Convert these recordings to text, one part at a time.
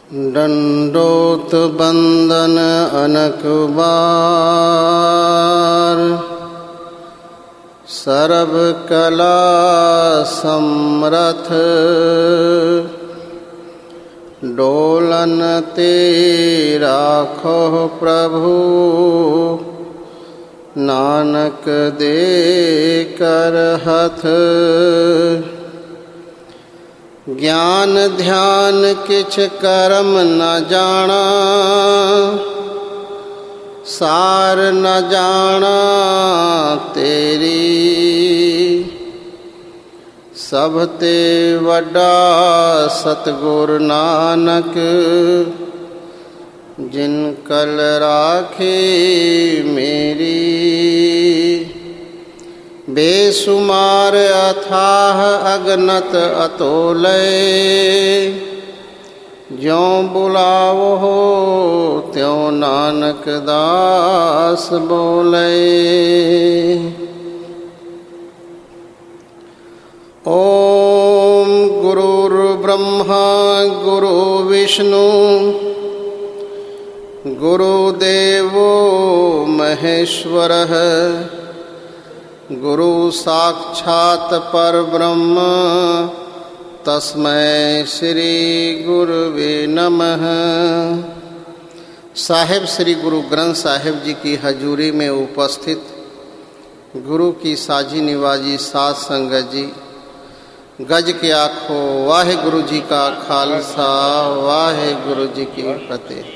दंडोत बंदन अनक बार, सर्व कला समरथ। डोलन ते राखो प्रभु, नानक दे कर हथ। ज्ञान ध्यान किछ कर्म न जाना, सार न जाना तेरी। सब ते वड्डा सतगुर नानक, जिन कल राखे मेरी। बेसुमार अथाह अगनत अतोलय, ज्यों बुलावो हो त्यों नानक दास बोले। ओम गुरुर्ब्रह्मा गुरु विष्णु, गुरुदेवो महेश्वरः। गुरु साक्षात् परब्रह्म, तस्मै श्री गुरुवे नमः। साहिब श्री गुरु ग्रंथ साहिब जी की हजूरी में उपस्थित गुरु की साजी निवाजी साध संगत जी, गज के आखो वाहे गुरु जी का खालसा, वाहे गुरु जी की फतेह।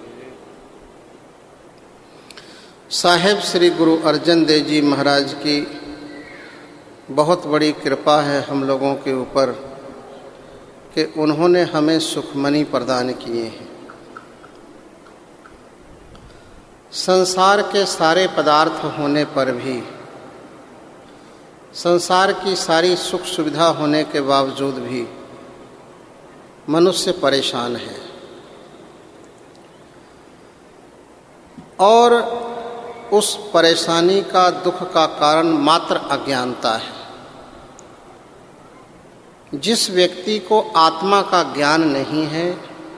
साहिब श्री गुरु अर्जन देव जी महाराज की बहुत बड़ी कृपा है हम लोगों के ऊपर कि उन्होंने हमें सुखमणि प्रदान किए हैं। संसार के सारे पदार्थ होने पर भी, संसार की सारी सुख सुविधा होने के बावजूद भी मनुष्य परेशान है और उस परेशानी का, दुख का कारण मात्र अज्ञानता है। जिस व्यक्ति को आत्मा का ज्ञान नहीं है,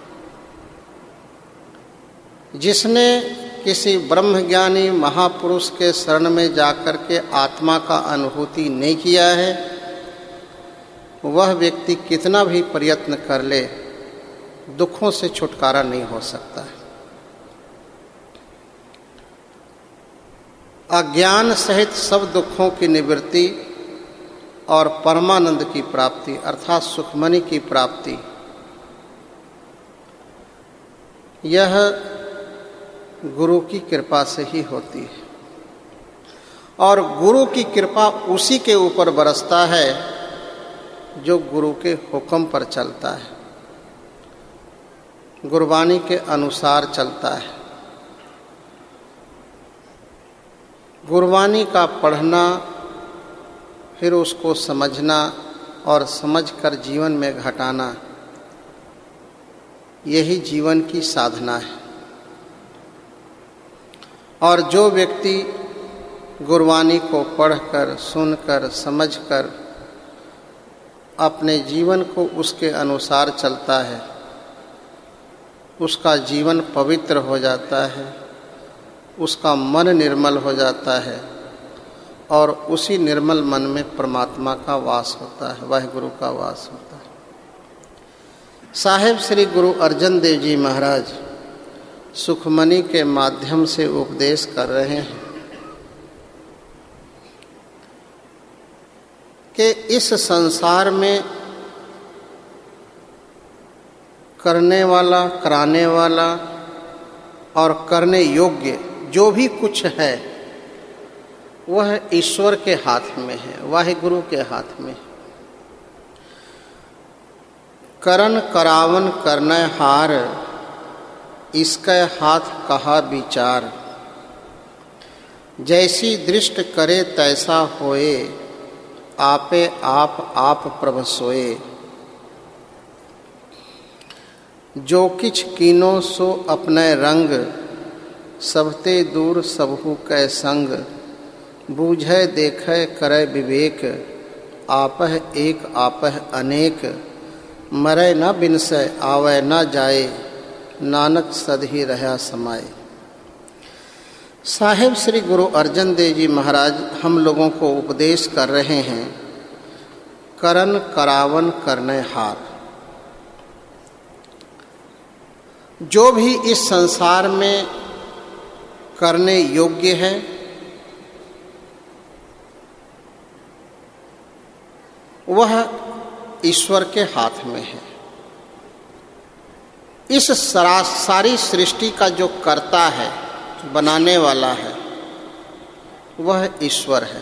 जिसने किसी ब्रह्मज्ञानी महापुरुष के शरण में जाकर के आत्मा का अनुभूति नहीं किया है, वह व्यक्ति कितना भी प्रयत्न कर ले, दुखों से छुटकारा नहीं हो सकता है। अज्ञान सहित सब दुखों की निवृत्ति और परमानंद की प्राप्ति अर्थात सुखमणि की प्राप्ति, यह गुरु की कृपा से ही होती है। और गुरु की कृपा उसी के ऊपर बरसता है जो गुरु के हुक्म पर चलता है, गुरबानी के अनुसार चलता है। गुरबानी का पढ़ना, फिर उसको समझना और समझकर जीवन में घटाना, यही जीवन की साधना है। और जो व्यक्ति गुरबानी को पढ़कर, सुनकर, समझकर अपने जीवन को उसके अनुसार चलता है, उसका जीवन पवित्र हो जाता है, उसका मन निर्मल हो जाता है और उसी निर्मल मन में परमात्मा का वास होता है, वह गुरु का वास होता है। साहिब श्री गुरु अर्जन देव जी महाराज सुखमणि के माध्यम से उपदेश कर रहे हैं कि इस संसार में करने वाला, कराने वाला और करने योग्य जो भी कुछ है वह ईश्वर के हाथ में है, वाहे गुरु के हाथ में। करन करावन करने हार, इसके हाथ कहा विचार। जैसी दृष्ट करे तैसा होए, आपे आप प्रभ सोए। जो किछ कीनो सो अपने रंग, सबते दूर सबहु कै संग। बूझे देखे करे विवेक, आपह एक आपह अनेक। मरै न बिनसै आवे न जाए, नानक सदहि रहा समाए। साहिब श्री गुरु अर्जन देव जी महाराज हम लोगों को उपदेश कर रहे हैं, करन करावन करने हार। जो भी इस संसार में करने योग्य है वह ईश्वर के हाथ में है। इस सारी सृष्टि का जो कर्ता है, बनाने वाला है, वह ईश्वर है।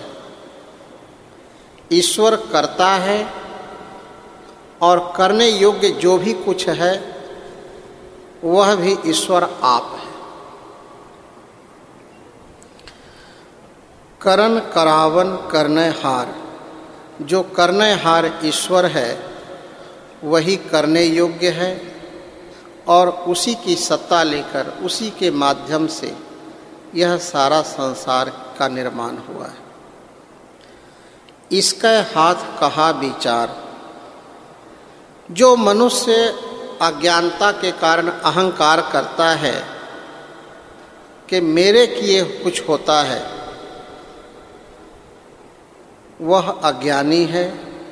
ईश्वर करता है और करने योग्य जो भी कुछ है वह भी ईश्वर आप है। करन करावन करने हार, जो करने हार ईश्वर है वही करने योग्य है और उसी की सत्ता लेकर उसी के माध्यम से यह सारा संसार का निर्माण हुआ है। इसका हाथ कहा विचार। जो मनुष्य अज्ञानता के कारण अहंकार करता है कि मेरे किए कुछ होता है, वह अज्ञानी है,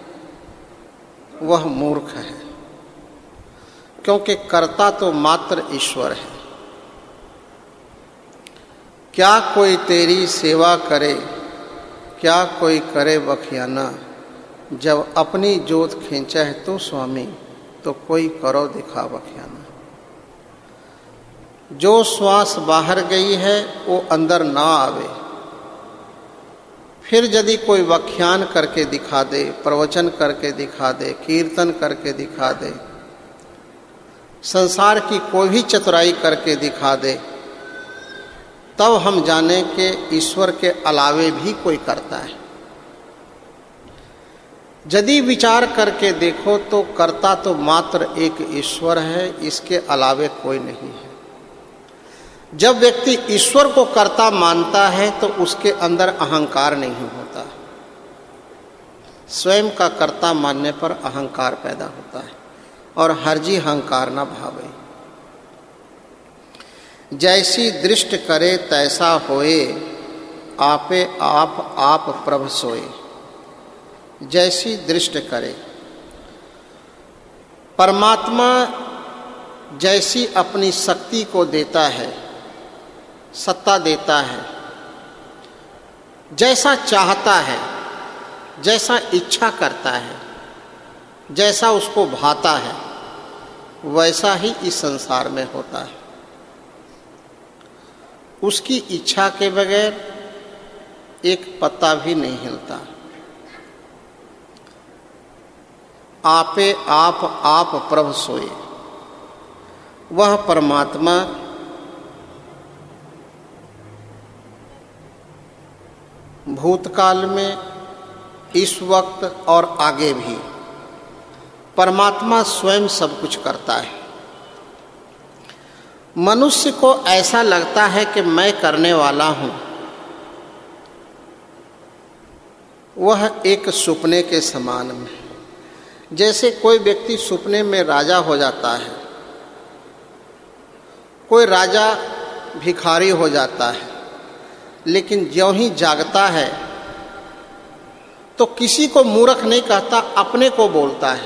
वह मूर्ख है, क्योंकि कर्ता तो मात्र ईश्वर है। क्या कोई तेरी सेवा करे, क्या कोई करे बखियाना, जब अपनी जोत खींचे है तो स्वामी, तो कोई करो दिखा बखियाना। जो श्वास बाहर गई है वो अंदर ना आवे। फिर यदि कोई व्याख्यान करके दिखा दे, प्रवचन करके दिखा दे, कीर्तन करके दिखा दे, संसार की कोई भी चतुराई करके दिखा दे, तब हम जाने कि ईश्वर के अलावे भी कोई करता है। यदि विचार करके देखो तो कर्ता तो मात्र एक ईश्वर है, इसके अलावे कोई नहीं है। जब व्यक्ति ईश्वर को कर्ता मानता है तो उसके अंदर अहंकार नहीं होता। स्वयं का कर्ता मानने पर अहंकार पैदा होता है और हर्जी अहंकार न भावे। जैसी दृष्ट करे तैसा होए, आपे आप प्रभ सोए। जैसी दृष्ट करे, परमात्मा जैसी अपनी शक्ति को देता है, सत्ता देता है, जैसा चाहता है, जैसा इच्छा करता है, जैसा उसको भाता है, वैसा ही इस संसार में होता है। उसकी इच्छा के बगैर एक पत्ता भी नहीं हिलता। आपे आप प्रभ सोए। वह परमात्मा भूतकाल में, इस वक्त और आगे भी परमात्मा स्वयं सब कुछ करता है। मनुष्य को ऐसा लगता है कि मैं करने वाला हूँ। वह एक सुपने के समान में, जैसे कोई व्यक्ति सुपने में राजा हो जाता है, कोई राजा भिखारी हो जाता है, लेकिन ज्यों ही जागता है तो किसी को मूर्ख नहीं कहता, अपने को बोलता है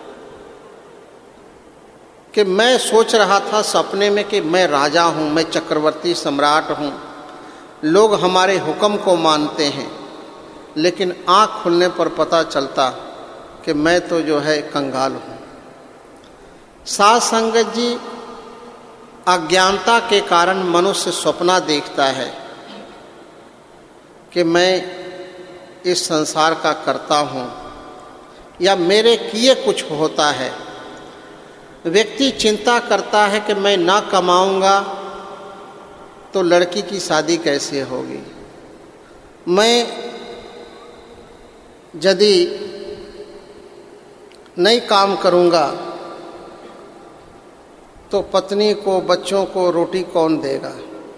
कि मैं सोच रहा था सपने में कि मैं राजा हूँ, मैं चक्रवर्ती सम्राट हूँ, लोग हमारे हुक्म को मानते हैं, लेकिन आँख खुलने पर पता चलता कि मैं तो जो है कंगाल हूँ। साध संगत जी, अज्ञानता के कारण मनुष्य सपना देखता है कि मैं इस संसार का करता हूँ या मेरे किए कुछ होता है। व्यक्ति चिंता करता है कि मैं ना कमाऊंगा तो लड़की की शादी कैसे होगी, मैं यदि नहीं काम करूंगा तो पत्नी को, बच्चों को रोटी कौन देगा।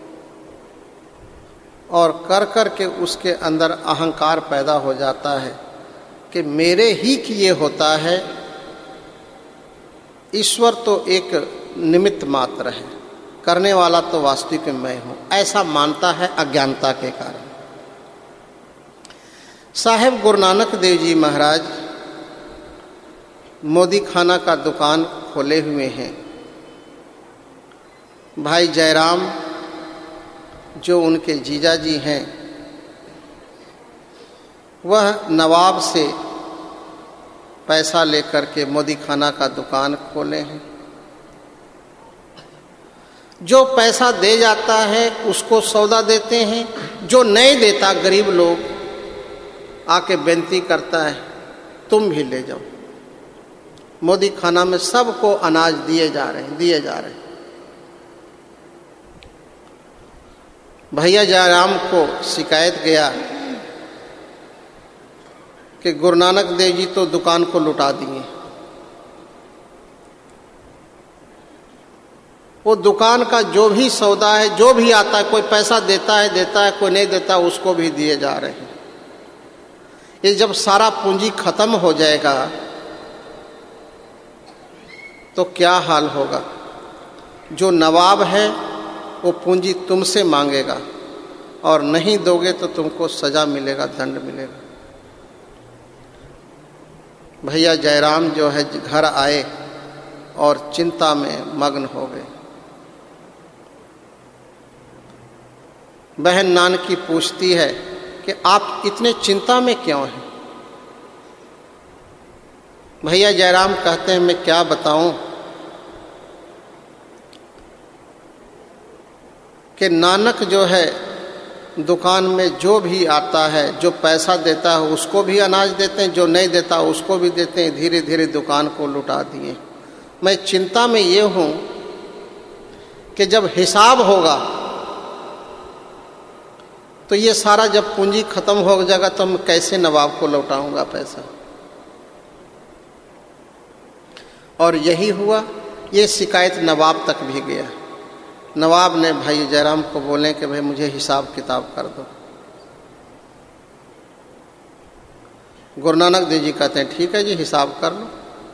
और कर कर के उसके अंदर अहंकार पैदा हो जाता है कि मेरे ही किए होता है। ईश्वर तो एक निमित्त मात्र है, करने वाला तो वास्तविक मैं हूँ, ऐसा मानता है अज्ञानता के कारण। साहेब गुरु नानक देव जी महाराज मोदी खाना का दुकान खोले हुए हैं। भाई जयराम जो उनके जीजा जी हैं, वह नवाब से पैसा लेकर के मोदी खाना का दुकान खोले हैं। जो पैसा दे जाता है उसको सौदा देते हैं, जो नहीं देता गरीब लोग आके बेनती करता है तुम भी ले जाओ। मोदी खाना में सबको अनाज दिए जा रहे हैं। भैया जयराम को शिकायत गया कि गुरु नानक देव जी तो दुकान को लुटा दिए। वो दुकान का जो भी सौदा है, जो भी आता है, कोई पैसा देता है, कोई नहीं देता, उसको भी दिए जा रहे हैं। ये जब सारा पूंजी खत्म हो जाएगा तो क्या हाल होगा? जो नवाब है वो पूंजी तुमसे मांगेगा और नहीं दोगे तो तुमको सजा मिलेगा, दंड मिलेगा। भैया जयराम जो है घर आए और चिंता में मग्न हो गए। बहन नानकी पूछती है कि आप इतने चिंता में क्यों हैं? भैया जयराम कहते हैं मैं क्या बताऊं कि नानक जो है दुकान में जो भी आता है, जो पैसा देता है उसको भी अनाज देते हैं, जो नहीं देता उसको भी देते हैं। धीरे धीरे दुकान को लुटा दिए। मैं चिंता में ये हूँ कि जब हिसाब होगा तो ये सारा जब पूंजी खत्म हो जाएगा तो मैं कैसे नवाब को लौटाऊंगा पैसा। और यही हुआ। ये शिकायत नवाब तक भी गया। नवाब ने भाई जयराम को बोले कि भाई मुझे हिसाब किताब कर दो। गुरु नानक देव जी कहते हैं ठीक है जी, हिसाब कर लो।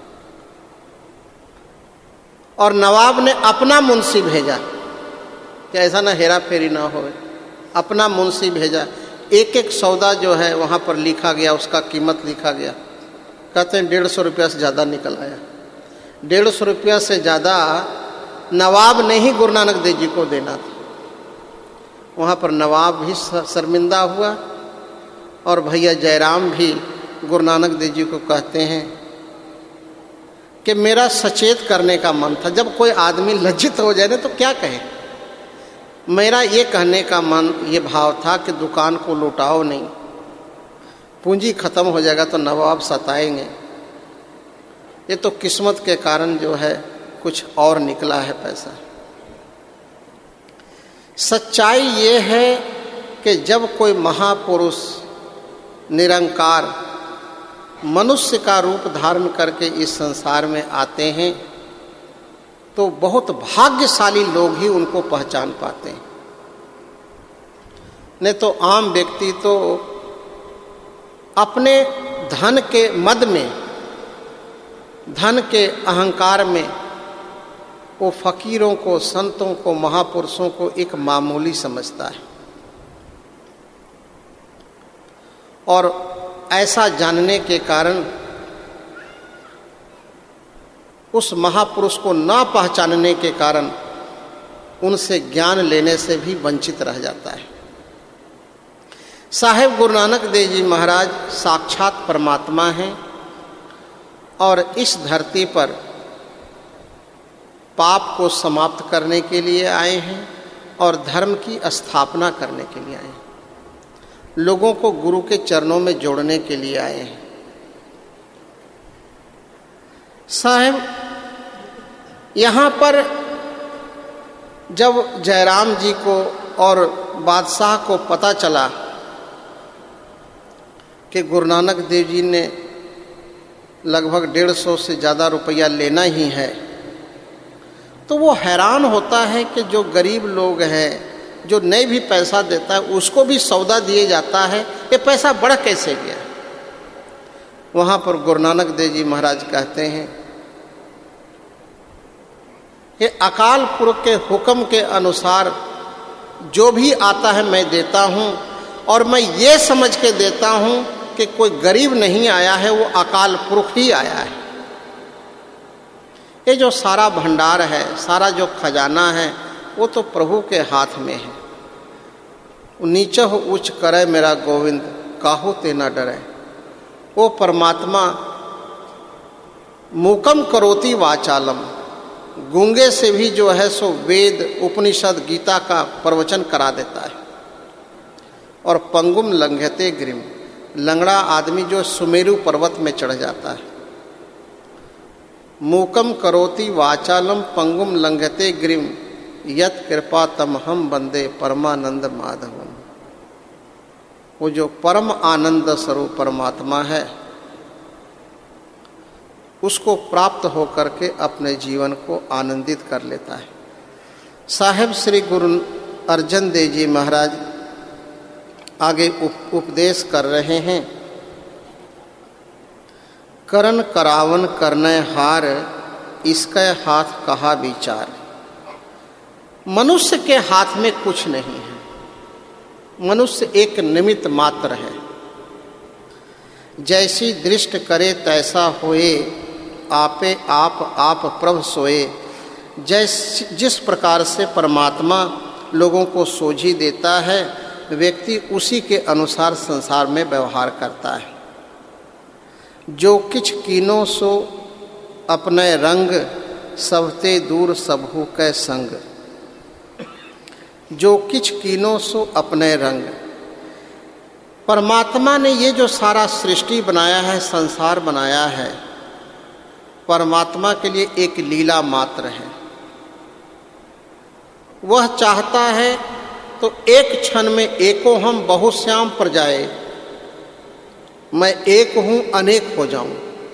और नवाब ने अपना मुंशी भेजा कि ऐसा ना हेरा फेरी ना हो। अपना मुंशी भेजा। एक एक सौदा जो है वहाँ पर लिखा गया, उसका कीमत लिखा गया। कहते हैं 150 रुपया से ज़्यादा निकल आया। 150 रुपया से ज़्यादा नवाब ने ही गुरु नानक देव जी को देना था। वहाँ पर नवाब भी शर्मिंदा हुआ और भैया जयराम भी गुरु नानक देव जी को कहते हैं कि मेरा सचेत करने का मन था। जब कोई आदमी लज्जित हो जाए ना तो क्या कहे। मेरा ये कहने का मन, ये भाव था कि दुकान को लुटाओ नहीं, पूंजी खत्म हो जाएगा तो नवाब सताएंगे। ये तो किस्मत के कारण जो है कुछ और निकला है पैसा। सच्चाई ये है कि जब कोई महापुरुष निरंकार मनुष्य का रूप धारण करके इस संसार में आते हैं तो बहुत भाग्यशाली लोग ही उनको पहचान पाते हैं। नहीं तो आम व्यक्ति तो अपने धन के मद में, धन के अहंकार में वो फकीरों को, संतों को, महापुरुषों को एक मामूली समझता है। और ऐसा जानने के कारण उस महापुरुष को ना पहचानने के कारण उनसे ज्ञान लेने से भी वंचित रह जाता है। साहेब गुरु नानक देव जी महाराज साक्षात परमात्मा हैं और इस धरती पर पाप को समाप्त करने के लिए आए हैं और धर्म की स्थापना करने के लिए आए हैं। लोगों को गुरु के चरणों में जोड़ने के लिए आए हैं। साहब यहाँ पर जब जयराम जी को और बादशाह को पता चला कि गुरु नानक देव जी ने लगभग 150 से ज़्यादा रुपया लेना ही है, तो वो हैरान होता है कि जो गरीब लोग हैं, जो नहीं भी पैसा देता है उसको भी सौदा दिए जाता है, ये पैसा बढ़ कैसे गया। वहाँ पर गुरु नानक देव जी महाराज कहते हैं ये अकाल पुरुष के हुक्म के अनुसार जो भी आता है मैं देता हूँ, और मैं ये समझ के देता हूँ कि कोई गरीब नहीं आया है, वो अकाल पुरुष ही आया है। ये जो सारा भंडार है, सारा जो खजाना है, वो तो प्रभु के हाथ में है। नीचे हो उच्च करे मेरा गोविंद, काहू ते न डरे। वो परमात्मा मूकम करोति वाचालम, गूंगे से भी जो है सो वेद उपनिषद गीता का प्रवचन करा देता है। और पंगुम लंघते गिरिम, लंगड़ा आदमी जो सुमेरु पर्वत में चढ़ जाता है। मूकम करोति वाचालम पंगुम लंघते गिरिम, यत कृपा तम हम बंदे परमानंद माधवम। वो जो परम आनंद स्वरूप परमात्मा है, उसको प्राप्त होकर के अपने जीवन को आनंदित कर लेता है। साहेब श्री गुरु अर्जन देव जी महाराज आगे उपदेश कर रहे हैं। करन करावन करने हार, इसका हाथ कहा विचार। मनुष्य के हाथ में कुछ नहीं है, मनुष्य एक निमित्त मात्र है। जैसी दृष्ट करे तैसा होए, आपे आप प्रभ सोए। जिस प्रकार से परमात्मा लोगों को सोझी देता है, व्यक्ति उसी के अनुसार संसार में व्यवहार करता है। जो किछ कीनो सो अपने रंग, सबते दूर सबहु कै संग। जो किछ कीनो सो अपने रंग। परमात्मा ने ये जो सारा सृष्टि बनाया है, संसार बनाया है, परमात्मा के लिए एक लीला मात्र है। वह चाहता है तो एक क्षण में एको हम बहुश्याम पर जाए, मैं एक हूं अनेक हो जाऊं,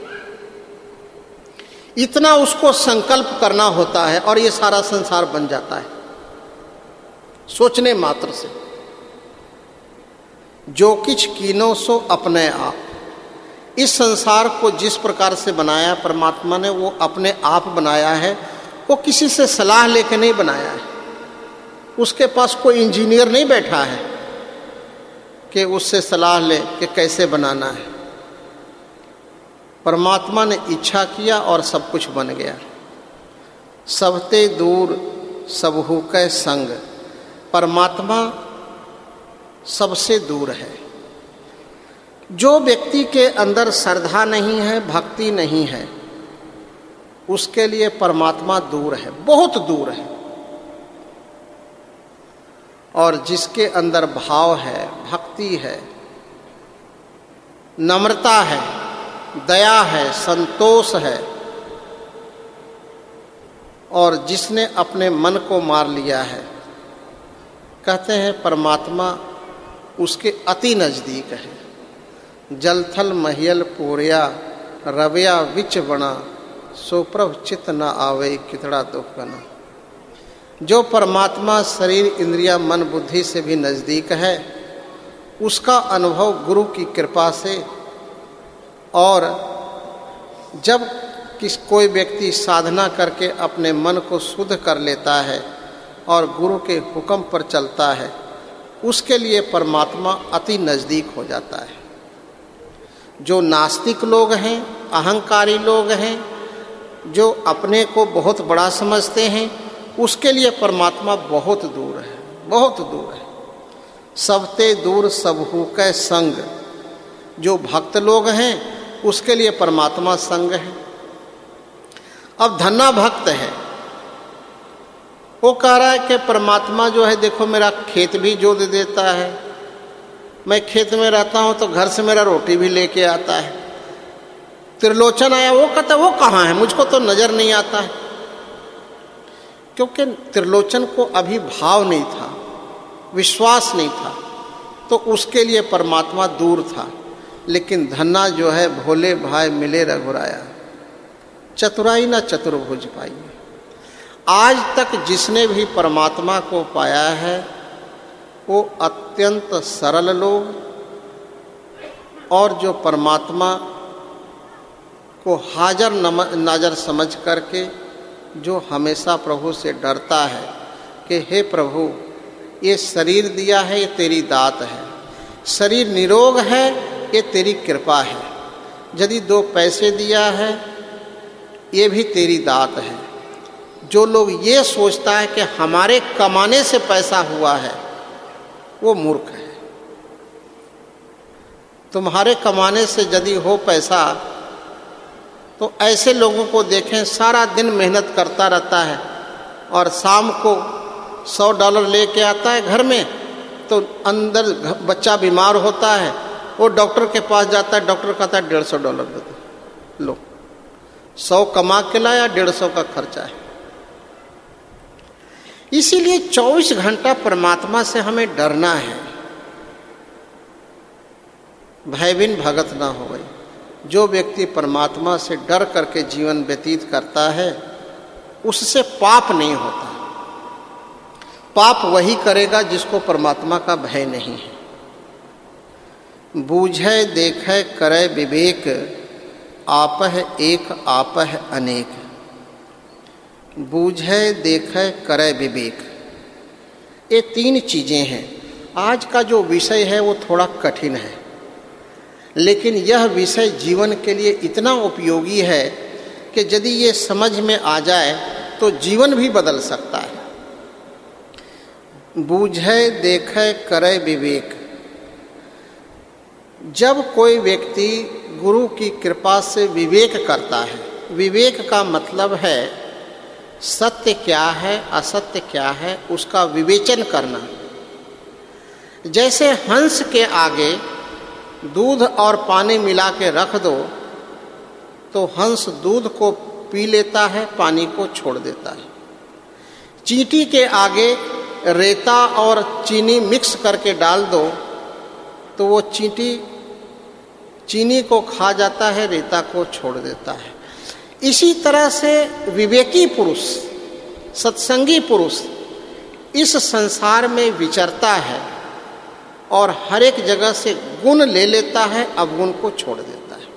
इतना उसको संकल्प करना होता है और ये सारा संसार बन जाता है सोचने मात्र से। जो किछ कीनो सो अपने आप। इस संसार को जिस प्रकार से बनाया परमात्मा ने, वो अपने आप बनाया है। वो किसी से सलाह लेके नहीं बनाया है। उसके पास कोई इंजीनियर नहीं बैठा है कि उससे सलाह ले कि कैसे बनाना है। परमात्मा ने इच्छा किया और सब कुछ बन गया। सबते दूर सबहु कै संग। परमात्मा सबसे दूर है। जो व्यक्ति के अंदर श्रद्धा नहीं है, भक्ति नहीं है, उसके लिए परमात्मा दूर है, बहुत दूर है। और जिसके अंदर भाव है, भक्ति है, नम्रता है, दया है, संतोष है, और जिसने अपने मन को मार लिया है, कहते हैं परमात्मा उसके अति नजदीक है। जलथल महियल पोरिया, रविया विच बना, सो प्रभ चित न आवे कितड़ा दुख गना। जो परमात्मा शरीर इंद्रिया मन बुद्धि से भी नज़दीक है, उसका अनुभव गुरु की कृपा से, और जब कोई व्यक्ति साधना करके अपने मन को शुद्ध कर लेता है और गुरु के हुक्म पर चलता है, उसके लिए परमात्मा अति नज़दीक हो जाता है। जो नास्तिक लोग हैं, अहंकारी लोग हैं, जो अपने को बहुत बड़ा समझते हैं, उसके लिए परमात्मा बहुत दूर है, बहुत दूर है। सबते दूर सबहु कै संग। जो भक्त लोग हैं उसके लिए परमात्मा संग है। अब धन्ना भक्त है, वो कह रहा है कि परमात्मा जो है, देखो मेरा खेत भी जोत देता है, मैं खेत में रहता हूँ तो घर से मेरा रोटी भी लेके आता है। त्रिलोचन आया, वो कहता वो कहाँ है, मुझको तो नजर नहीं आता है। क्योंकि त्रिलोचन को अभी भाव नहीं था, विश्वास नहीं था, तो उसके लिए परमात्मा दूर था। लेकिन धन्ना जो है, भोले भाई मिले रघुराया, चतुराई ना चतुर्भुज पाई। आज तक जिसने भी परमात्मा को पाया है, वो अत्यंत सरल लोग, और जो परमात्मा को हाजर नाजर समझ करके जो हमेशा प्रभु से डरता है कि हे प्रभु, ये शरीर दिया है, ये तेरी दात है, शरीर निरोग है, ये तेरी कृपा है, यदि 2 पैसे दिया है, ये भी तेरी दात है। जो लोग ये सोचता है कि हमारे कमाने से पैसा हुआ है, वो मूर्ख है। तुम्हारे कमाने से यदि हो पैसा, तो ऐसे लोगों को देखें, सारा दिन मेहनत करता रहता है और शाम को $100 लेके आता है घर में, तो अंदर बच्चा बीमार होता है, वो डॉक्टर के पास जाता है, डॉक्टर कहता है $150 दे दो, लो 100 कमा के लाया, 150 का खर्चा है। इसीलिए 24 घंटा परमात्मा से हमें डरना है, भयबिन भगत ना हो गई। जो व्यक्ति परमात्मा से डर करके जीवन व्यतीत करता है, उससे पाप नहीं होता। पाप वही करेगा जिसको परमात्मा का भय नहीं है। बूझे देखे करे विवेक, आपह एक आपह अनेक। बूझे देखे करे विवेक, ये 3 चीजें हैं। आज का जो विषय है वो थोड़ा कठिन है, लेकिन यह विषय जीवन के लिए इतना उपयोगी है कि यदि ये समझ में आ जाए तो जीवन भी बदल सकता है। बूझे देखे करे विवेक। जब कोई व्यक्ति गुरु की कृपा से विवेक करता है, विवेक का मतलब है सत्य क्या है, असत्य क्या है, उसका विवेचन करना। जैसे हंस के आगे दूध और पानी मिला के रख दो तो हंस दूध को पी लेता है, पानी को छोड़ देता है। चींटी के आगे रेता और चीनी मिक्स करके डाल दो तो वो चींटी चीनी को खा जाता है, रेता को छोड़ देता है। इसी तरह से विवेकी पुरुष, सत्संगी पुरुष इस संसार में विचरता है और हर एक जगह से गुण ले लेता है, अवगुण को छोड़ देता है।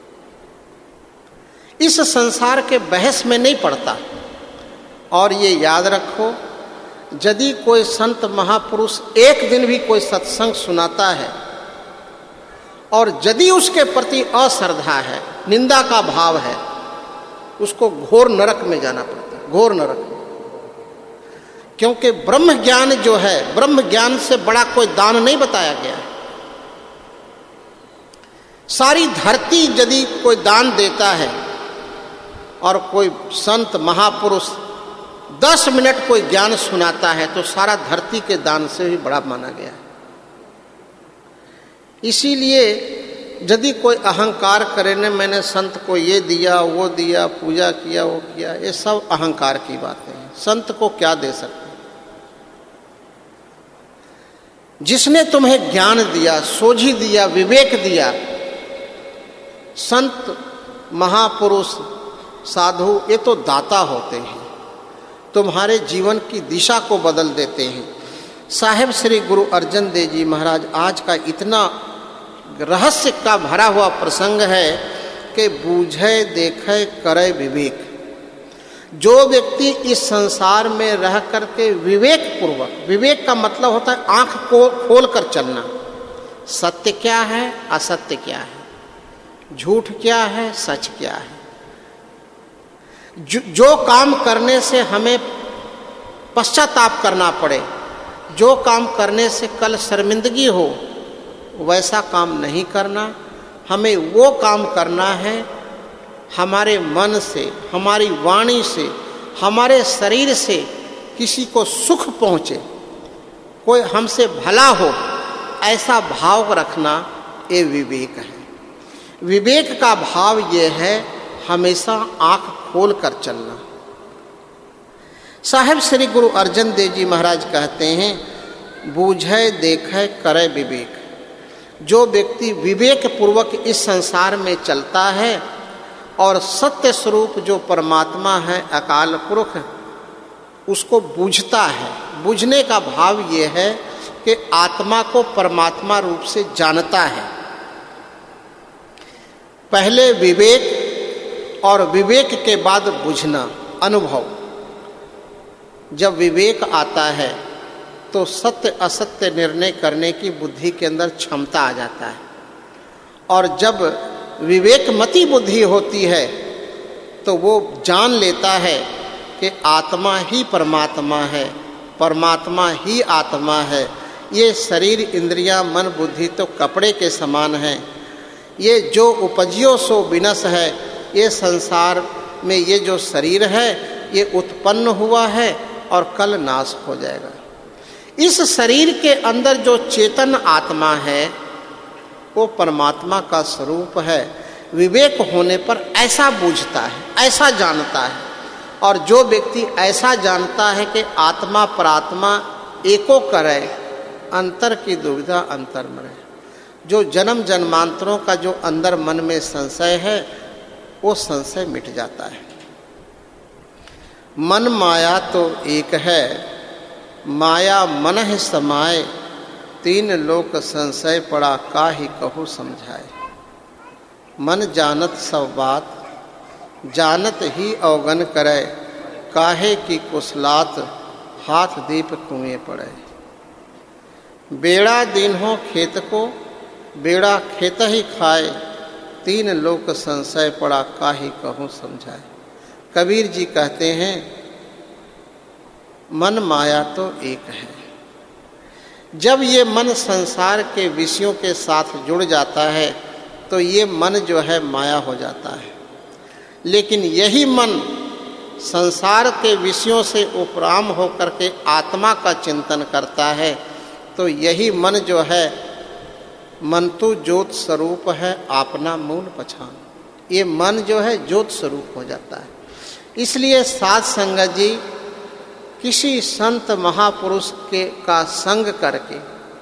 इस संसार के बहस में नहीं पड़ता। और ये याद रखो, यदि कोई संत महापुरुष एक दिन भी कोई सत्संग सुनाता है और यदि उसके प्रति अश्रद्धा है, निंदा का भाव है, उसको घोर नरक में जाना पड़ता है, घोर नरक में। क्योंकि ब्रह्म ज्ञान जो है, ब्रह्म ज्ञान से बड़ा कोई दान नहीं बताया गया। सारी धरती यदि कोई दान देता है और कोई संत महापुरुष 10 मिनट कोई ज्ञान सुनाता है तो सारा धरती के दान से भी बड़ा माना गया है। इसीलिए यदि कोई अहंकार करे ने मैंने संत को ये दिया वो दिया, पूजा किया वो किया, ये सब अहंकार की बातें हैं। संत को क्या दे सकते? जिसने तुम्हें ज्ञान दिया, सोझी दिया, विवेक दिया, संत महापुरुष साधु ये तो दाता होते हैं, तुम्हारे जीवन की दिशा को बदल देते हैं। साहेब श्री गुरु अर्जन देव जी महाराज आज का इतना रहस्य का भरा हुआ प्रसंग है कि बूझे देखे करे विवेक। जो व्यक्ति इस संसार में रह करके विवेक पूर्वक, विवेक का मतलब होता है आंख को खोल कर चलना, सत्य क्या है, असत्य क्या है, झूठ क्या है, सच क्या है। जो काम करने से हमें पश्चाताप करना पड़े, जो काम करने से कल शर्मिंदगी हो, वैसा काम नहीं करना। हमें वो काम करना है हमारे मन से, हमारी वाणी से, हमारे शरीर से किसी को सुख पहुँचे, कोई हमसे भला हो, ऐसा भाव रखना ये विवेक है। विवेक का भाव ये है हमेशा आँख खोल कर चलना। साहेब श्री गुरु अर्जन देव जी महाराज कहते हैं, बूझे देखे करे विवेक। जो व्यक्ति विवेक पूर्वक इस संसार में चलता है और सत्य स्वरूप जो परमात्मा है, अकाल पुरुष, उसको बूझता है। बूझने का भाव ये है कि आत्मा को परमात्मा रूप से जानता है। पहले विवेक और विवेक के बाद बुझना, अनुभव। जब विवेक आता है तो सत्य असत्य निर्णय करने की बुद्धि के अंदर क्षमता आ जाता है, और जब विवेकमती बुद्धि होती है तो वो जान लेता है कि आत्मा ही परमात्मा है, परमात्मा ही आत्मा है। ये शरीर इंद्रियां मन बुद्धि तो कपड़े के समान हैं। ये जो उपजियो सो विनश है, ये संसार में ये जो शरीर है ये उत्पन्न हुआ है और कल नाश हो जाएगा। इस शरीर के अंदर जो चेतन आत्मा है वो परमात्मा का स्वरूप है। विवेक होने पर ऐसा बूझता है, ऐसा जानता है। और जो व्यक्ति ऐसा जानता है कि आत्मा परात्मा एको करे, अंतर की दुविधा अंतर मरे, जो जन्म जन्मांतरों का जो अंदर मन में संशय है वो संशय मिट जाता है। मन माया तो एक है, माया मन है समाए, तीन लोक संशय पड़ा काहि कहु समझाए। मन जानत सब बात, जानत ही अवगन करे, काहे की कुशलात हाथ दीप कुएं पड़े। बेड़ा दिन हो खेत को, बेड़ा खेत ही खाए, तीन लोक संशय पड़ा काहि कहूँ समझाए। कबीर जी कहते हैं मन माया तो एक है। जब ये मन संसार के विषयों के साथ जुड़ जाता है तो ये मन जो है माया हो जाता है। लेकिन यही मन संसार के विषयों से उपराम होकर के आत्मा का चिंतन करता है तो यही मन जो है मन तो ज्योत स्वरूप है, आपना मूल पहचान। ये मन जो है ज्योत स्वरूप हो जाता है। इसलिए साध संगत जी किसी संत महापुरुष के का संग करके,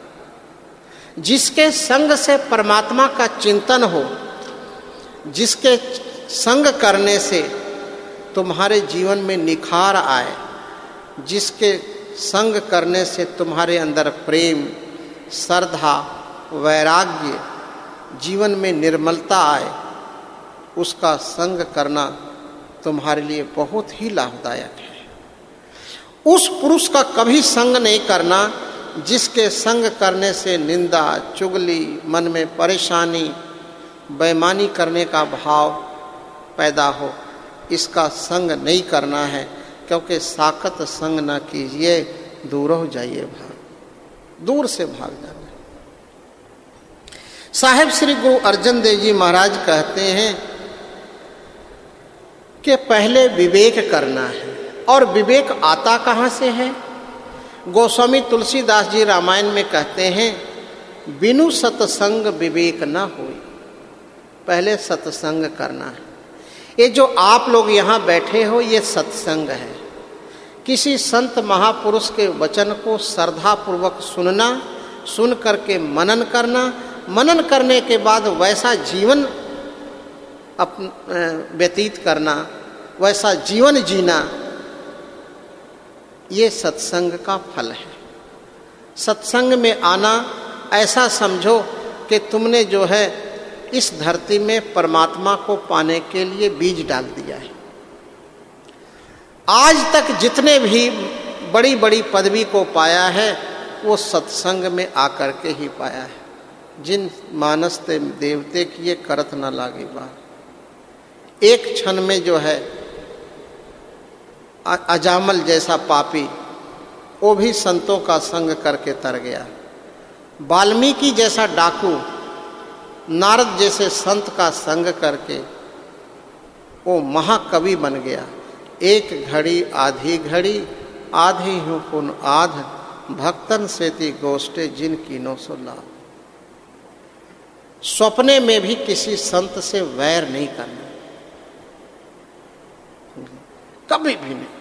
जिसके संग से परमात्मा का चिंतन हो, जिसके संग करने से तुम्हारे जीवन में निखार आए, जिसके संग करने से तुम्हारे अंदर प्रेम, श्रद्धा, वैराग्य, जीवन में निर्मलता आए, उसका संग करना तुम्हारे लिए बहुत ही लाभदायक है। उस पुरुष का कभी संग नहीं करना जिसके संग करने से निंदा, चुगली, मन में परेशानी, बेईमानी करने का भाव पैदा हो। इसका संग नहीं करना है, क्योंकि साकत संग न कीजिए, दूर हो जाइए, भाग, दूर से भाग जाना। साहेब श्री गुरु अर्जन देव जी महाराज कहते हैं कि पहले विवेक करना है। और विवेक आता कहाँ से है? गोस्वामी तुलसीदास जी रामायण में कहते हैं बिनु सत्संग विवेक न होई। पहले सत्संग करना है। ये जो आप लोग यहाँ बैठे हो ये सत्संग है। किसी संत महापुरुष के वचन को श्रद्धापूर्वक सुनना, सुन करके मनन करना, मनन करने के बाद वैसा जीवन व्यतीत करना, वैसा जीवन जीना, ये सत्संग का फल है। सत्संग में आना ऐसा समझो कि तुमने जो है इस धरती में परमात्मा को पाने के लिए बीज डाल दिया है। आज तक जितने भी बड़ी बड़ी पदवी को पाया है वो सत्संग में आकर के ही पाया है। जिन मानस ते देवते किए करत न लागी बात। एक क्षण में जो है अजामल जैसा पापी वो भी संतों का संग करके तर गया। वाल्मीकि जैसा डाकू नारद जैसे संत का संग करके वो महाकवि बन गया। एक घड़ी आधी घड़ी, आधी हूँ पुन आध, भक्तन सेती गोष्ठे जिन कीनो सो लाभ। स्वप्ने में भी किसी संत से वैर नहीं करना, कभी भी नहीं।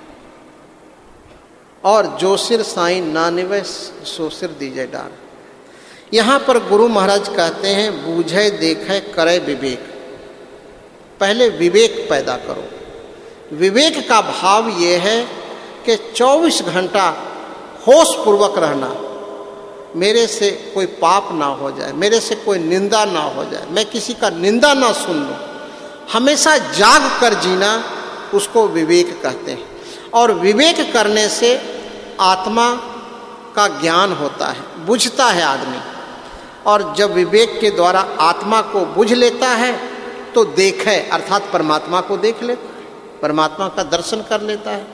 और जो सिर साईं ना निवे सो सिर दीजे डार। यहाँ पर गुरु महाराज कहते हैं बूझे देखे करे विवेक। पहले विवेक पैदा करो। विवेक का भाव ये है कि 24 घंटा होश पूर्वक रहना, मेरे से कोई पाप ना हो जाए, मेरे से कोई निंदा ना हो जाए, मैं किसी का निंदा ना सुन लूं। हमेशा जाग कर जीना, उसको विवेक कहते हैं। और विवेक करने से आत्मा का ज्ञान होता है, बुझता है आदमी। और जब विवेक के द्वारा आत्मा को बुझ लेता है तो देखे अर्थात परमात्मा को देख लेता है, परमात्मा का दर्शन कर लेता है।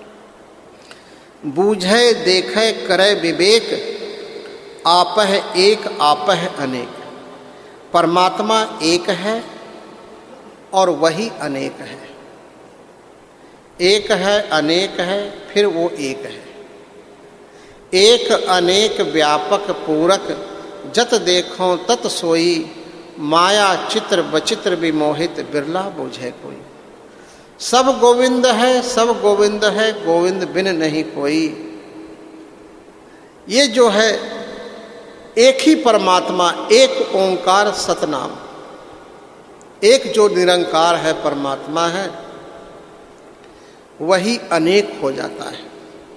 बूझे देखे करे विवेक, आपह एक आपह अनेक। परमात्मा एक है और वही अनेक है। एक है, अनेक है, फिर वो एक है। एक अनेक व्यापक पूरक, जत देखो तत सोई। माया चित्र बचित्र विमोहित, बिरला बूझे कोई। सब गोविंद है, सब गोविंद है, गोविंद बिन नहीं कोई। ये जो है एक ही परमात्मा, एक ओंकार सतनाम, एक जो निरंकार है परमात्मा है, वही अनेक हो जाता है।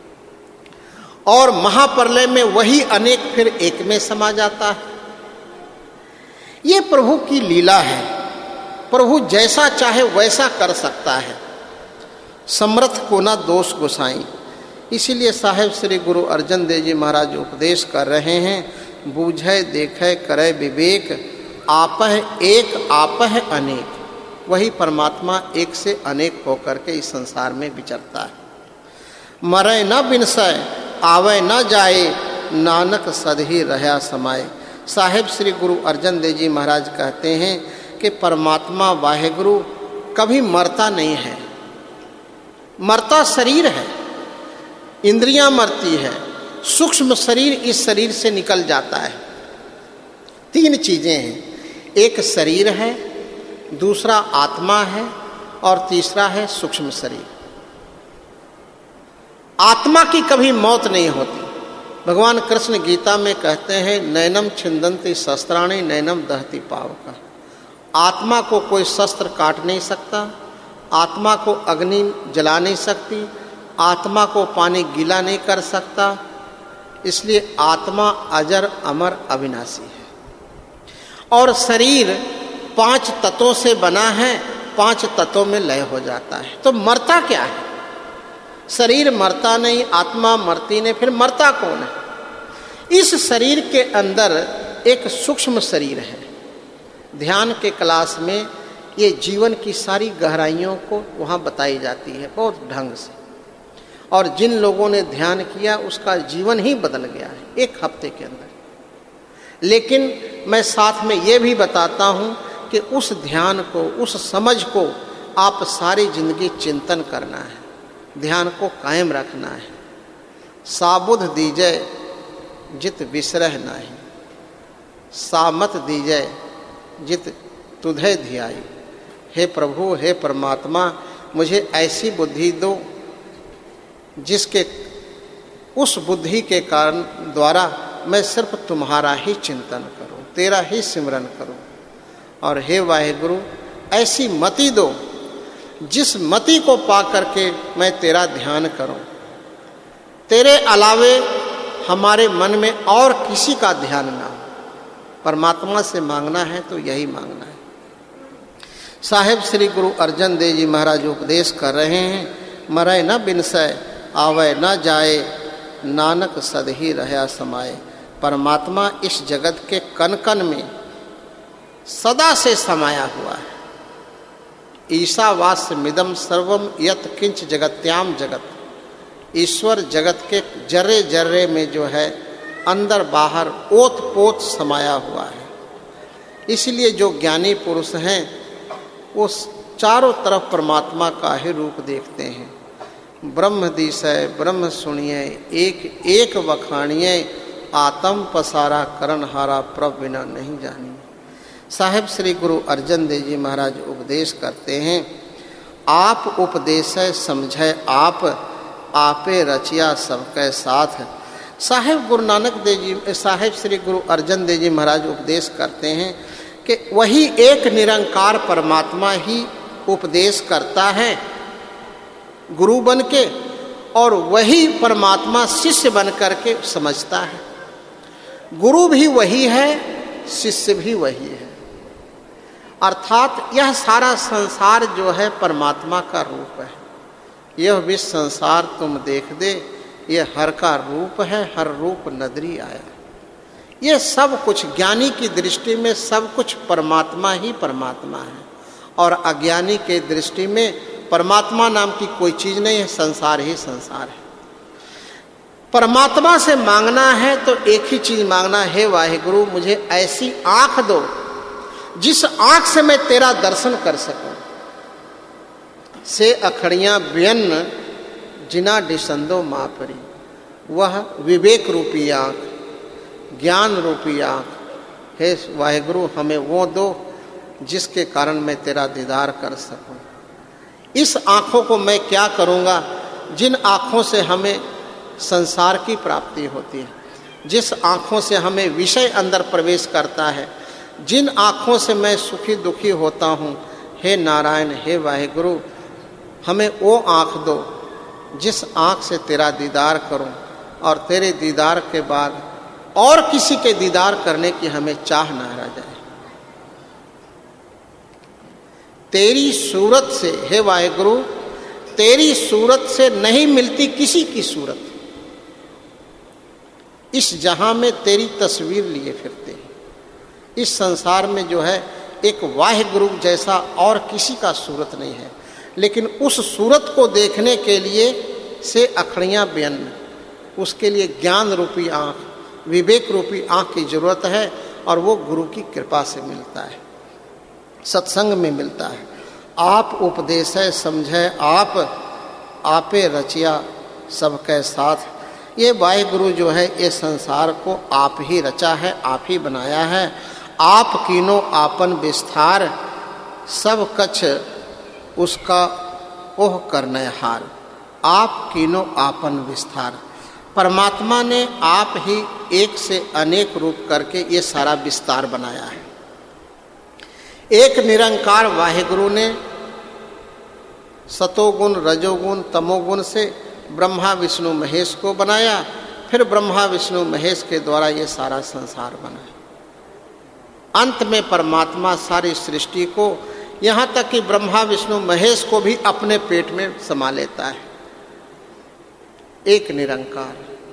और महाप्रलय में वही अनेक फिर एक में समा जाता है। ये प्रभु की लीला है। प्रभु जैसा चाहे वैसा कर सकता है। समर्थ को ना दोष गुसाई। इसीलिए साहेब श्री गुरु अर्जन देव जी महाराज उपदेश कर रहे हैं, बूझे देखे करे विवेक, आपह एक आपह अनेक। वही परमात्मा एक से अनेक होकर के इस संसार में विचरता है। मरे न बिनसय आवे न जाए, नानक सदही रहा समाये। साहेब श्री गुरु अर्जन देव जी महाराज कहते हैं कि परमात्मा वाहेगुरु कभी मरता नहीं है। मरता शरीर है, इंद्रियां मरती है, सूक्ष्म शरीर इस शरीर से निकल जाता है। तीन चीजें हैं, एक शरीर है, दूसरा आत्मा है और तीसरा है सूक्ष्म शरीर। आत्मा की कभी मौत नहीं होती। भगवान कृष्ण गीता में कहते हैं, नैनम छिंदन्ति शस्त्राणि नैनम दहति पावका। आत्मा को कोई शस्त्र काट नहीं सकता, आत्मा को अग्नि जला नहीं सकती, आत्मा को पानी गीला नहीं कर सकता। इसलिए आत्मा अजर अमर अविनाशी है। और शरीर 5 तत्वों से बना है, 5 तत्वों में लय हो जाता है। तो मरता क्या है? शरीर मरता नहीं, आत्मा मरती नहीं, फिर मरता कौन है? इस शरीर के अंदर एक सूक्ष्म शरीर है। ध्यान के क्लास में ये जीवन की सारी गहराइयों को वहाँ बताई जाती है बहुत ढंग से। और जिन लोगों ने ध्यान किया उसका जीवन ही बदल गया है 1 हफ्ते के अंदर। लेकिन मैं साथ में ये भी बताता हूँ कि उस ध्यान को, उस समझ को आप सारी जिंदगी चिंतन करना है, ध्यान को कायम रखना है। साबुध दीजय जित विसरह नाही, सामत दीजय जित तुधे धियाई। हे प्रभु, हे परमात्मा, मुझे ऐसी बुद्धि दो जिसके उस बुद्धि के कारण द्वारा मैं सिर्फ तुम्हारा ही चिंतन करूं, तेरा ही सिमरन करूं। और हे वाहेगुरु, ऐसी मति दो जिस मति को पा करके मैं तेरा ध्यान करूं। तेरे अलावे हमारे मन में और किसी का ध्यान ना हो। परमात्मा से मांगना है तो यही मांगना है। साहेब श्री गुरु अर्जन देव जी महाराज उपदेश कर रहे हैं, मरै न बिनसय आवे न जाए, नानक सदही रहा समाये। परमात्मा इस जगत के कण कण में सदा से समाया हुआ है। ईशावास्य मिदम सर्वम यत किंच जगत्याम जगत। ईश्वर जगत के जर्रे जर्रे में जो है अंदर बाहर ओत पोत समाया हुआ है। इसलिए जो ज्ञानी पुरुष हैं वो चारों तरफ परमात्मा का ही रूप देखते हैं। ब्रह्म दिशय ब्रह्म सुनिए, एक एक वखाणिए, आत्म पसारा करण हारा प्रभ बिना नहीं जानी। साहेब श्री गुरु अर्जन देव जी महाराज उपदेश करते हैं, आप उपदेश समझे आप, आपे रचिया सबके साथ। साहेब गुरु नानक देव जी, साहेब श्री गुरु अर्जन देव जी महाराज उपदेश करते हैं कि वही एक निरंकार परमात्मा ही उपदेश करता है गुरु बन के, और वही परमात्मा शिष्य बन करके समझता है। गुरु भी वही है, शिष्य भी वही है। अर्थात यह सारा संसार जो है परमात्मा का रूप है। यह भी संसार तुम देख दे, ये हर का रूप है, हर रूप नदरी आया। ये सब कुछ ज्ञानी की दृष्टि में सब कुछ परमात्मा ही परमात्मा है, और अज्ञानी के दृष्टि में परमात्मा नाम की कोई चीज़ नहीं है, संसार ही संसार है। परमात्मा से मांगना है तो एक ही चीज़ मांगना है, वाहिगुरु मुझे ऐसी आँख दो जिस आँख से मैं तेरा दर्शन कर सकूं। से अखड़ियाँ व्यन्न जिना डिसंदो मापरी, वह विवेक रूपी आँख, ज्ञान रूपी आँख, हे वाहिगुरु हमें वो दो जिसके कारण मैं तेरा दीदार कर सकूं। इस आँखों को मैं क्या करूँगा जिन आँखों से हमें संसार की प्राप्ति होती है, जिस आँखों से हमें विषय अंदर प्रवेश करता है, जिन आँखों से मैं सुखी दुखी होता हूँ। हे नारायण, हे वाहिगुरु हमें वो आँख दो जिस आँख से तेरा दीदार करूं, और तेरे दीदार के बाद और किसी के दीदार करने की हमें चाह ना रह जाए। तेरी सूरत से, हे वाहिगुरु तेरी सूरत से नहीं मिलती किसी की सूरत। इस जहां में तेरी तस्वीर लिए फिरते हैं। इस संसार में जो है एक वाहिगुरु जैसा और किसी का सूरत नहीं है, लेकिन उस सूरत को देखने के लिए से अखड़ियाँ व्यन्न, उसके लिए ज्ञान रूपी आँख, विवेक रूपी आँख की जरूरत है, और वो गुरु की कृपा से मिलता है, सत्संग में मिलता है। आप उपदेश है समझे आप, आपे रचिया सबके साथ। ये वाहिगुरु जो है ये संसार को आप ही रचा है, आप ही बनाया है। आप कीनो आपन विस्तार, सब कछ उसका ओह करने हार। आप कीनो आपन विस्तार, परमात्मा ने आप ही एक से अनेक रूप करके ये सारा विस्तार बनाया है। एक निरंकार वाहिगुरु ने सतोगुण रजोगुण तमोगुण से ब्रह्मा विष्णु महेश को बनाया, फिर ब्रह्मा विष्णु महेश के द्वारा ये सारा संसार बना। अंत में परमात्मा सारी सृष्टि को, यहाँ तक कि ब्रह्मा विष्णु महेश को भी अपने पेट में समा लेता है। एक निरंकार,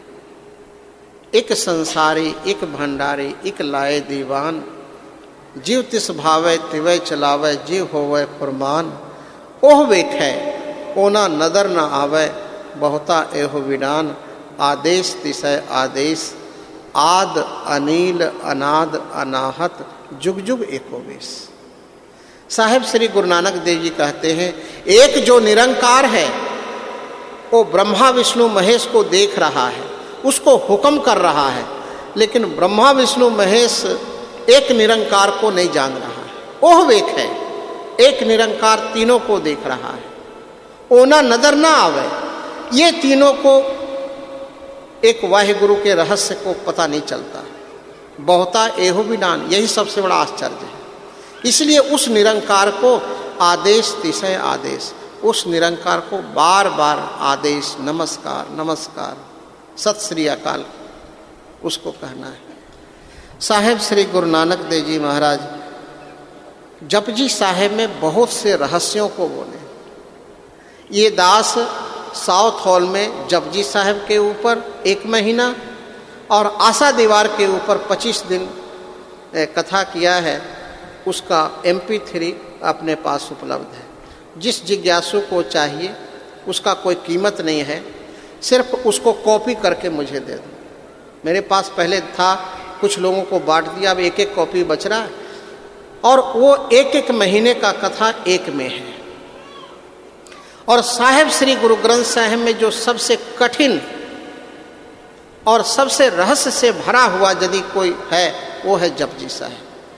एक संसारी, एक भंडारी, एक लाए दीवान। जीव तिस भावे तिवै चलावे, जीव होवे कुर्बान। ओह वेखै ओना नदर न आवे, बहुता एहो विडान। आदेश तिसै आदेश, आद अनील अनाद अनाहत, जुग जुग एको वेश। साहेब श्री गुरु नानक देव जी कहते हैं, एक जो निरंकार है वो ब्रह्मा विष्णु महेश को देख रहा है, उसको हुक्म कर रहा है, लेकिन ब्रह्मा विष्णु महेश एक निरंकार को नहीं जान रहा है। ओह वेख है, एक निरंकार तीनों को देख रहा है। ओना नजर ना आवे, ये तीनों को एक वाहिगुरु के रहस्य को पता नहीं चलता। बहुता एहो विडान, यही सबसे बड़ा आश्चर्य है। इसलिए उस निरंकार को आदेश तिसै आदेश, उस निरंकार को बार बार आदेश, नमस्कार नमस्कार, सत श्री अकाल उसको कहना है। साहेब श्री गुरु नानक देव जी महाराज जपजी साहेब में बहुत से रहस्यों को बोले। ये दास साउथ हॉल में जपजी साहेब के ऊपर 1 महीना और आशा दीवार के ऊपर 25 दिन कथा किया है। उसका MP3 अपने पास उपलब्ध है। जिस जिज्ञासु को चाहिए, उसका कोई कीमत नहीं है, सिर्फ उसको कॉपी करके मुझे दे दो। मेरे पास पहले था, कुछ लोगों को बांट दिया, अब 1-1 कॉपी बच रहा है, और वो 1-1 महीने का कथा 1 में है। और साहेब श्री गुरु ग्रंथ साहिब में जो सबसे कठिन और सबसे रहस्य से भरा हुआ यदि कोई है, वो है जपजी साहिब।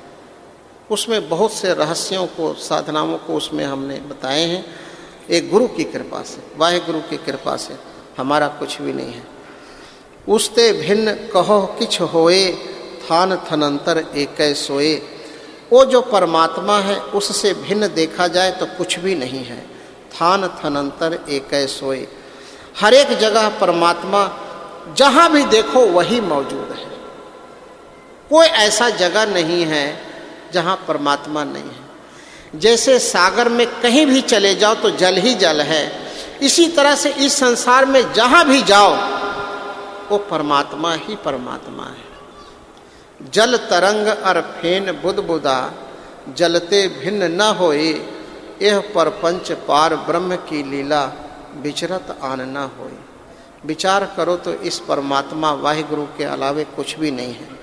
उसमें बहुत से रहस्यों को, साधनाओं को उसमें हमने बताए हैं। एक गुरु की कृपा से, वाहिगुरु की कृपा से हमारा कुछ भी नहीं है। उसते भिन्न कहो किछ होए, थान थनंतर एकै सोए। वो जो परमात्मा है उससे भिन्न देखा जाए तो कुछ भी नहीं है। थान थनंतर एकै सोए, हर एक जगह परमात्मा, जहाँ भी देखो वही मौजूद है। कोई ऐसा जगह नहीं है जहाँ परमात्मा नहीं है। जैसे सागर में कहीं भी चले जाओ तो जल ही जल है, इसी तरह से इस संसार में जहां भी जाओ वो परमात्मा ही परमात्मा है। जल तरंग अर फेन बुदबुदा, जलते भिन्न न होए, यह परपंच पार ब्रह्म की लीला, विचरत आन न होए। विचार करो तो इस परमात्मा वाहिगुरु के अलावे कुछ भी नहीं है।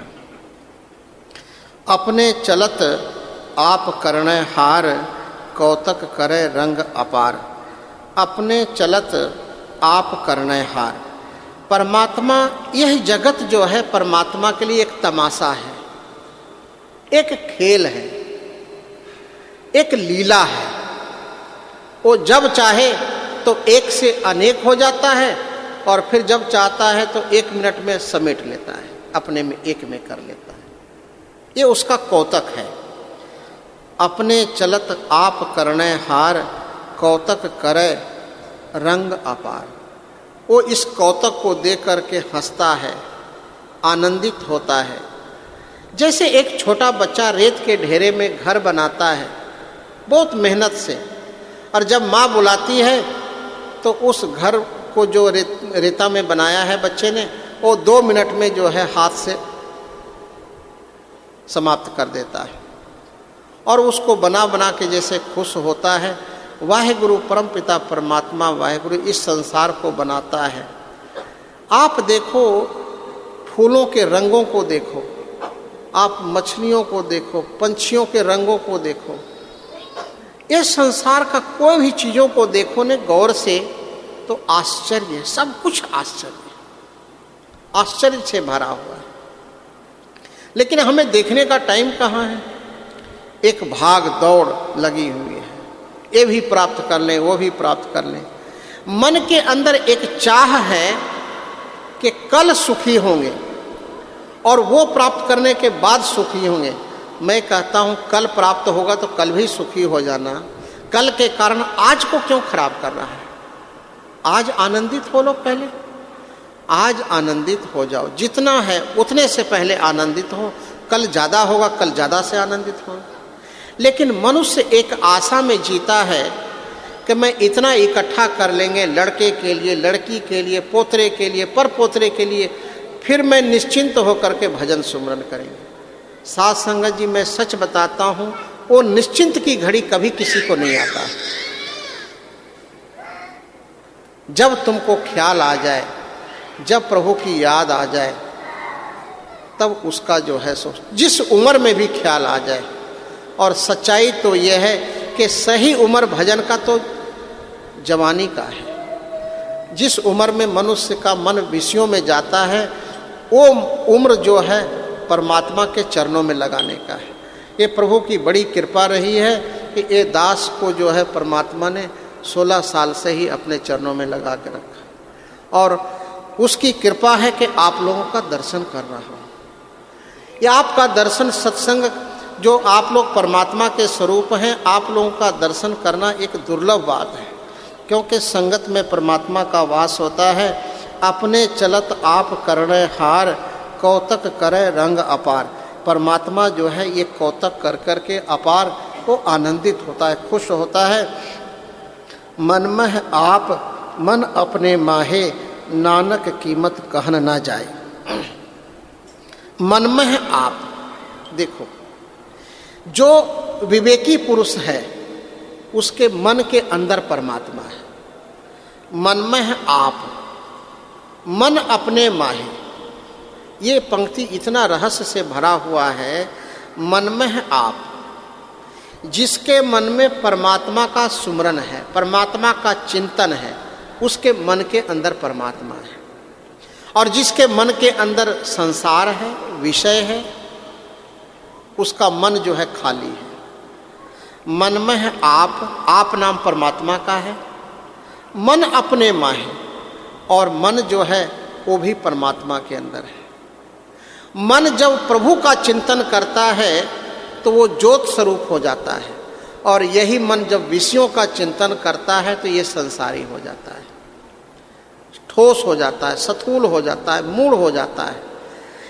अपने चलत आप करने हार, कौतक करे रंग अपार। अपने चलत आप करने हार, परमात्मा, यह जगत जो है परमात्मा के लिए एक तमाशा है, एक खेल है, एक लीला है। वो जब चाहे तो एक से अनेक हो जाता है और फिर जब चाहता है तो 1 मिनट में समेट लेता है, अपने में एक में कर लेता है। ये उसका कौतक है। अपने चलत आप करने हार, कौतक करे रंग अपार। वो इस कौतक को देख करके हंसता है, आनंदित होता है। जैसे एक छोटा बच्चा रेत के ढेरे में घर बनाता है बहुत मेहनत से, और जब माँ बुलाती है तो उस घर को जो रेता में बनाया है बच्चे ने, वो 2 मिनट में जो है हाथ से समाप्त कर देता है और उसको बना बना के जैसे खुश होता है। वाहिगुरु परम पिता परमात्मा वाहिगुरु इस संसार को बनाता है। आप देखो, फूलों के रंगों को देखो, आप मछलियों को देखो, पंछियों के रंगों को देखो, इस संसार का कोई भी चीजों को देखो ने गौर से तो आश्चर्य है, सब कुछ आश्चर्य से भरा हुआ है। लेकिन हमें देखने का टाइम कहाँ है? एक भाग दौड़ लगी हुई है, ये भी प्राप्त कर लें, वो भी प्राप्त कर लें। मन के अंदर एक चाह है कि कल सुखी होंगे और वो प्राप्त करने के बाद सुखी होंगे। मैं कहता हूं कल प्राप्त होगा तो कल भी सुखी हो जाना, कल के कारण आज को क्यों खराब कर रहा है? आज आनंदित हो लो, पहले आज आनंदित हो जाओ, जितना है उतने से पहले आनंदित हो। कल ज्यादा होगा, कल ज्यादा से आनंदित हो। लेकिन मनुष्य एक आशा में जीता है कि मैं इतना इकट्ठा कर लेंगे, लड़के के लिए, लड़की के लिए, पोतरे के लिए, पर पोतरे के लिए, फिर मैं निश्चिंत होकर के भजन सुमरन करेंगे। साथ संगत जी, मैं सच बताता हूं, वो निश्चिंत की घड़ी कभी किसी को नहीं आता। जब तुमको ख्याल आ जाए, जब प्रभु की याद आ जाए, तब उसका जो है सो जिस उम्र में भी ख्याल आ जाए। और सच्चाई तो यह है कि सही उम्र भजन का तो जवानी का है। जिस उम्र में मनुष्य का मन विषयों में जाता है, वो उम्र जो है परमात्मा के चरणों में लगाने का है। ये प्रभु की बड़ी कृपा रही है कि ये दास को जो है परमात्मा ने 16 साल से ही अपने चरणों में लगा के रखा, और उसकी कृपा है कि आप लोगों का दर्शन कर रहा हूँ। ये आपका दर्शन, सत्संग, जो आप लोग परमात्मा के स्वरूप हैं, आप लोगों का दर्शन करना एक दुर्लभ बात है, क्योंकि संगत में परमात्मा का वास होता है। अपने चलत आप करने हार, कौतक करे रंग अपार। परमात्मा जो है ये कौतक कर कर के अपार को आनंदित होता है, खुश होता है। मन में आप मन अपने माहे, नानक कीमत कहन ना जाए। मन में आप देखो, जो विवेकी पुरुष है उसके मन के अंदर परमात्मा है। मन में आप, मन अपने माहे, ये पंक्ति इतना रहस्य से भरा हुआ है। मन में आप, जिसके मन में परमात्मा का सुमरन है, परमात्मा का चिंतन है, उसके मन के अंदर परमात्मा है। और जिसके मन के अंदर संसार है, विषय है, उसका मन जो है खाली है। मन में है आप नाम परमात्मा का है। मन अपने माहे, और मन जो है वो भी परमात्मा के अंदर है। मन जब प्रभु का चिंतन करता है तो वो ज्योत स्वरूप हो जाता है, और यही मन जब विषयों का चिंतन करता है तो ये संसारी हो जाता है, ठोस हो जाता है, स्थूल हो जाता है, मूढ़ हो जाता है।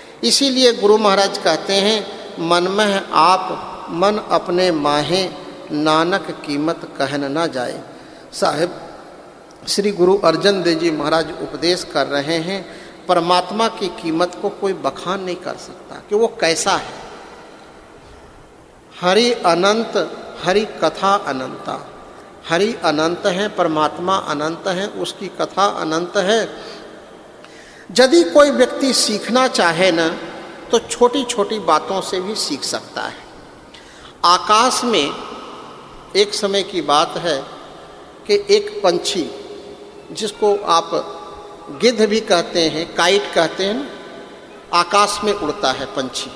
इसीलिए गुरु महाराज कहते हैं, मन में आप मन अपने माहे, नानक कीमत कहन ना जाए। साहिब श्री गुरु अर्जन देव जी महाराज उपदेश कर रहे हैं, परमात्मा की कीमत को कोई बखान नहीं कर सकता कि वो कैसा है। हरि अनंत, हरि कथा अनंता। हरि अनंत है, परमात्मा अनंत है, उसकी कथा अनंत है। यदि कोई व्यक्ति सीखना चाहे ना तो छोटी छोटी बातों से भी सीख सकता है। आकाश में एक समय की बात है कि एक पंछी, जिसको आप गिद्ध भी कहते हैं, काइट कहते हैं, आकाश में उड़ता है पंछी।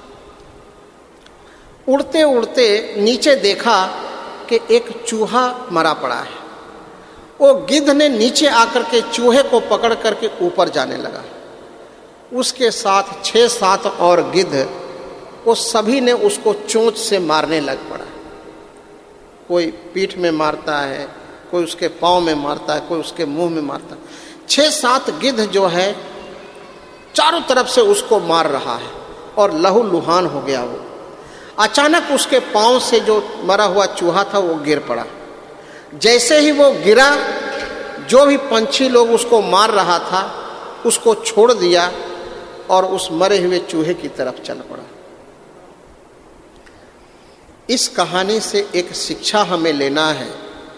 उड़ते उड़ते नीचे देखा कि एक चूहा मरा पड़ा है। वो गिद्ध ने नीचे आकर के चूहे को पकड़ करके ऊपर जाने लगा। उसके साथ 6-7 और गिद्ध, वो सभी ने उसको चोंच से मारने लग पड़ा। कोई पीठ में मारता है, कोई उसके पाँव में मारता है, कोई उसके मुंह में मारता है। 6-7 गिद्ध जो है चारों तरफ से उसको मार रहा है और लहू लुहान हो गया वो। अचानक उसके पांव से जो मरा हुआ चूहा था वो गिर पड़ा। जैसे ही वो गिरा, जो भी पंछी लोग उसको मार रहा था उसको छोड़ दिया और उस मरे हुए चूहे की तरफ चल पड़ा। इस कहानी से एक शिक्षा हमें लेना है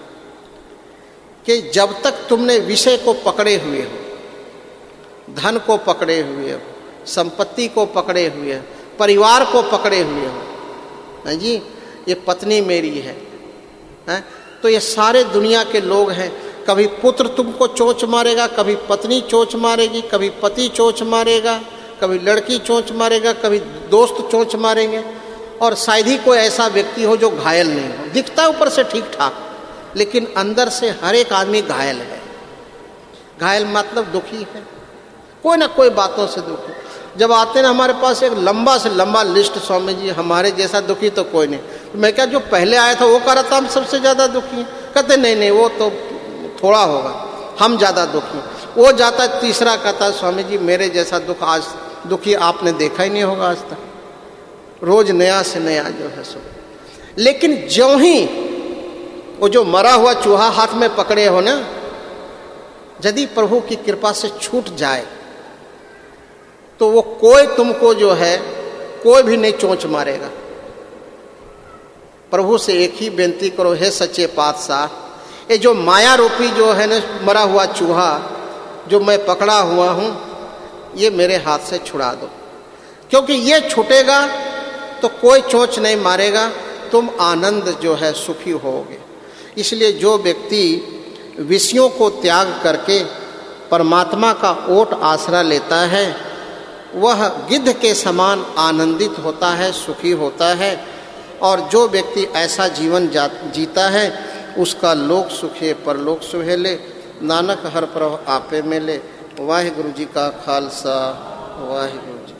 कि जब तक तुमने विषय को पकड़े हुए हो, धन को पकड़े हुए हो, संपत्ति को पकड़े हुए हो, परिवार को पकड़े हुए हो, जी ये पत्नी मेरी है, तो ये सारे दुनिया के लोग हैं। कभी पुत्र तुमको चोंच मारेगा, कभी पत्नी चोंच मारेगी, कभी पति चोंच मारेगा, कभी लड़की चोंच मारेगा, कभी दोस्त चोंच मारेंगे। और शायद ही कोई ऐसा व्यक्ति हो जो घायल नहीं हो। दिखता है ऊपर से ठीक ठाक, लेकिन अंदर से हर एक आदमी घायल है। घायल मतलब दुखी है, कोई ना कोई बातों से दुखी। जब आते ना हमारे पास एक लंबा से लंबा लिस्ट, स्वामी जी हमारे जैसा दुखी तो कोई नहीं। तो मैं क्या, जो पहले आया था वो कह रहा था हम सबसे ज़्यादा दुखी हैं। कहते नहीं वो तो थोड़ा होगा, हम ज़्यादा दुखी। वो जाता तीसरा कहता स्वामी जी मेरे जैसा दुख आज दुखी आपने देखा ही नहीं होगा आज तक। रोज नया से नया जो है सो। लेकिन ज्यों ही वो जो मरा हुआ चूहा हाथ में पकड़े हो ना, यदि प्रभु की कृपा से छूट जाए तो वो कोई तुमको जो है कोई भी नहीं चोंच मारेगा। प्रभु से एक ही बेनती करो, हे सच्चे पातशाह, ये जो माया रूपी जो है ना मरा हुआ चूहा जो मैं पकड़ा हुआ हूँ, ये मेरे हाथ से छुड़ा दो। क्योंकि ये छूटेगा तो कोई चोंच नहीं मारेगा, तुम आनंद जो है सुखी होगे। इसलिए जो व्यक्ति विषयों को त्याग करके परमात्मा का ओट आसरा लेता है, वह गिद्ध के समान आनंदित होता है, सुखी होता है। और जो व्यक्ति ऐसा जीवन जीता है उसका लोक सुखे परलोक सुहेले, नानक हर प्रभ आपे मेले। वाहिगुरु जी का खालसा, वाहिगुरु जी।